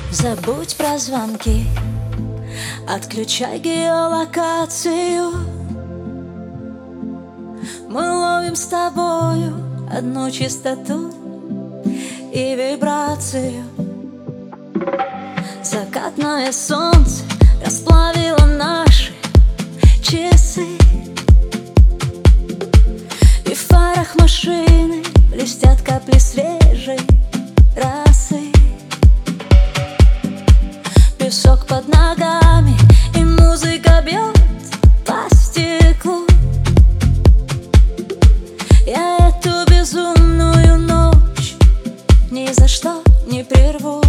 Забудь про звонки, отключай геолокацию. Мы ловим с тобою одну частоту и вибрацию. Закатное солнце расплавило наши часы, и в фарах машины блестят капли свежей росы. Песок под ногами, и музыка бьет по стеклу. Я эту безумную ночь ни за что не прерву.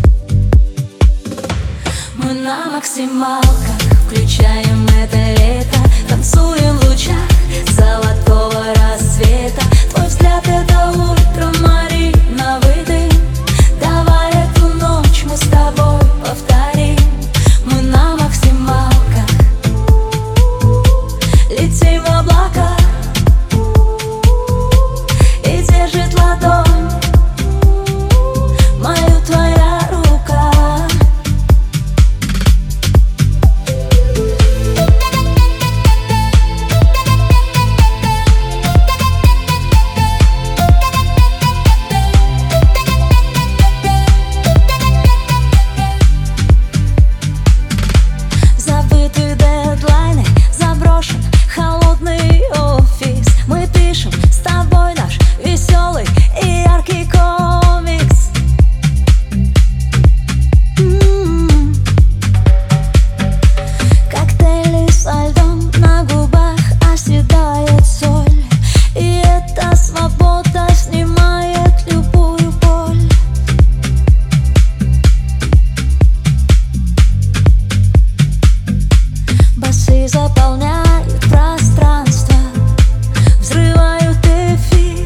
Мы на максималках включаем это лето, танцуем в лучах золотого рассвета. Твой взгляд — это ультрамариновый дым. Давай эту ночь мы с тобой повторим. Мы на максималках летим в облака, и держит ладонь мою твоя рука. Забыты дедлайны, заброшен холодный офис. Мы пишем с тобой наш веселый и яркий комикс. Коктейли со льдом, на губах оседает соль, и эта свобода снимает любую боль. Басы заполняют пространство, взрывают эфир.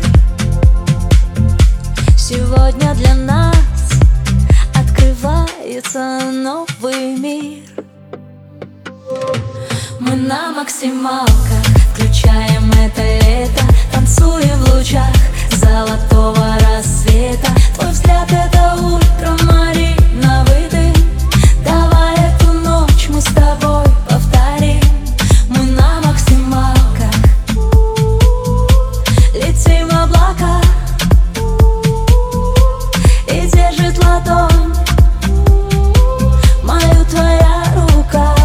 Сегодня для нас открывается новый мир. Мы на максималках включаем это лето, танцуем в лучах золотого рассвета. Твой взгляд — это ультрамариновый дым. Давай эту ночь мы с тобой повторим. Мы на максималках летим в облака, и держит ладонь мою твоя рука.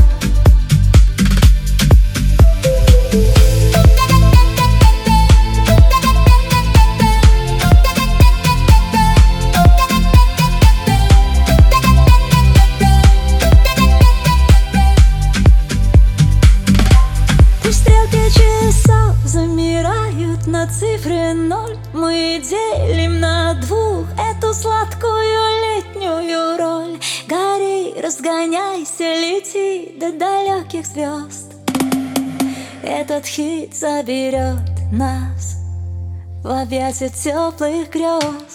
Пусть стрелки часов замирают на цифре 0. Мы делим на двух эту сладкую летнюю роль. Гори, разгоняйся, лети до далеких звезд. Этот хит заберет нас в объятия теплых грез.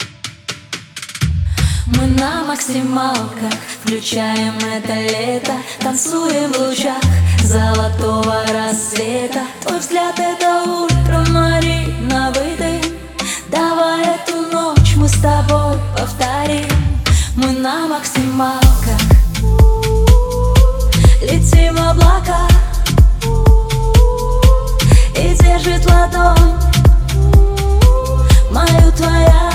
Мы на максималках включаем это лето, танцуем в лучах золотого рассвета. Твой взгляд — это ультрамариновый дым. Давай эту ночь мы с тобой повторим. Мы на максималках летим в облака, и держит ладонь мою твоя